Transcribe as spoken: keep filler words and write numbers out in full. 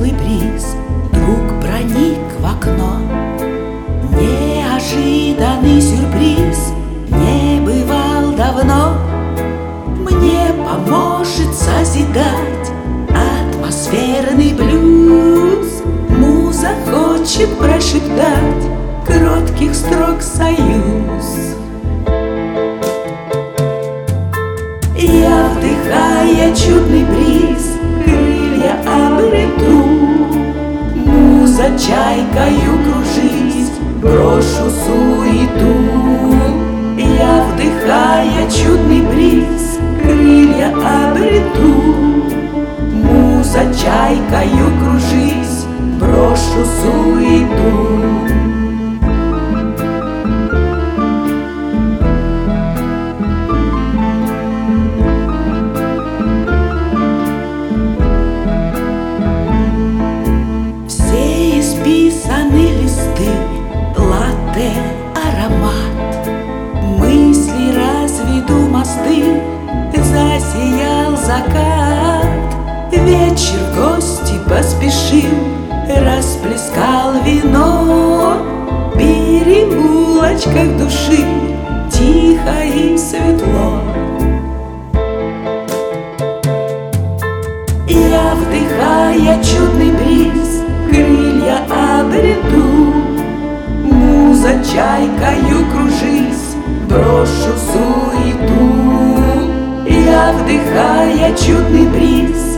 теплый бриз вдруг проник в окно. Неожиданный сюрприз не бывал давно. Мне поможет созидать атмосферный блюз. Муза хочет прошептать кротких строк союз. Я, вдыхая чудный бриз, крылья обрету. Муза чайкою кружись, брошу суету. Я, вдыхая чудный бриз, крылья обрету. Муза чайкою кружись, брошу суету. Писаны листы, латте, аромат. Мысли разведу мосты, засиял закат. Вечер в гости поспешил, расплескал вино. В переулочках души тихо и светло. Я, вдыхая чудный бриз, крылья обрету. Муза чайкою кружись, брошу суету. Я, вдыхая чудный бриз,